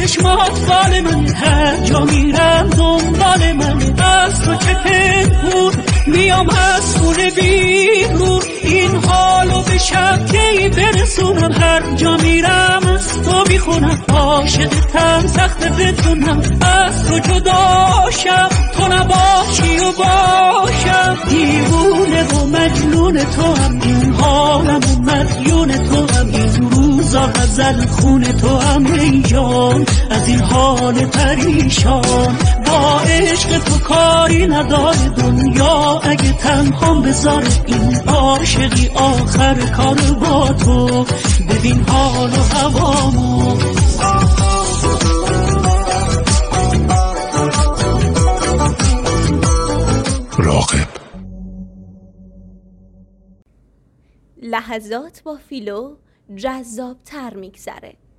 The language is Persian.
چشمات فال من، هر جا میرم دنبال من. از تو که پنهون میام از خونه بیرون، این حالو به شبکی برسونم. هر جا میرم از تو میخونم، عاشقتم سخت بدونم. از تو جداشم تو نباشی و باشم، دیوونه و مجنون تو هم، این حالم و مدیون تو هم، این روزا غزل خون تو هم. ای جان از این حال پریشان، با عشق تو کاری نداره دنیا. اگه تنهام بذاره این عاشقی، آخر کار با تو. ببین حال و هوامو. راغب. لحظات با فیلو جذاب تر میگذره.